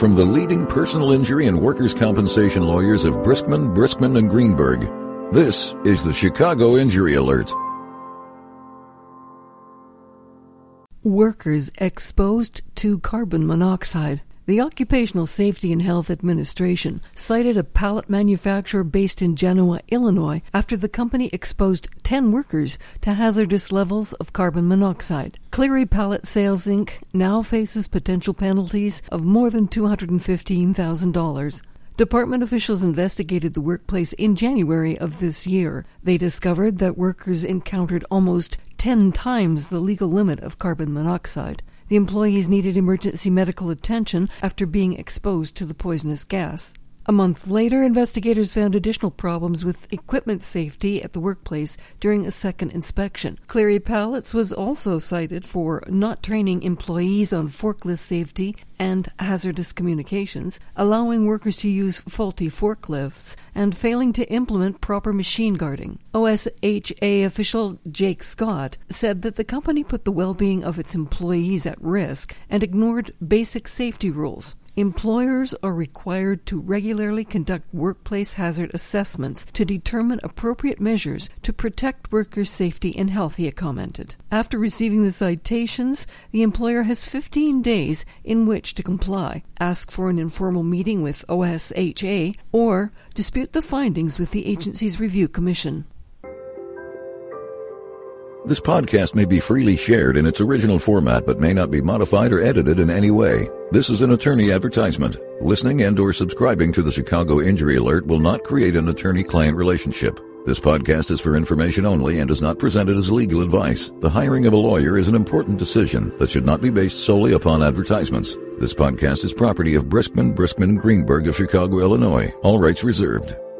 from the leading personal injury and workers' compensation lawyers of Briskman, and Greenberg. This is the Chicago Injury Alert. Workers exposed to carbon monoxide. The Occupational Safety and Health Administration cited a pallet manufacturer based in Genoa, Illinois, after the company exposed 10 workers to hazardous levels of carbon monoxide. Cleary Pallet Sales, Inc. now faces potential penalties of more than $215,000. Department officials investigated the workplace in January of this year. They discovered that workers encountered almost 10 times the legal limit of carbon monoxide. The employees needed emergency medical attention after being exposed to the poisonous gas. A month later, investigators found additional problems with equipment safety at the workplace during a second inspection. Cleary Pallets was also cited for not training employees on forklift safety and hazardous communications, allowing workers to use faulty forklifts, and failing to implement proper machine guarding. OSHA official Jake Scott said that the company put the well-being of its employees at risk and ignored basic safety rules. Employers are required to regularly conduct workplace hazard assessments to determine appropriate measures to protect workers' safety and health, he commented. After receiving the citations, the employer has 15 days in which to comply, ask for an informal meeting with OSHA, or dispute the findings with the agency's review commission. This podcast may be freely shared in its original format but may not be modified or edited in any way. This is an attorney advertisement. Listening and/or subscribing to the Chicago Injury Alert will not create an attorney-client relationship. This podcast is for information only and is not presented as legal advice. The hiring of a lawyer is an important decision that should not be based solely upon advertisements. This podcast is property of Briskman, and Greenberg of Chicago, Illinois. All rights reserved.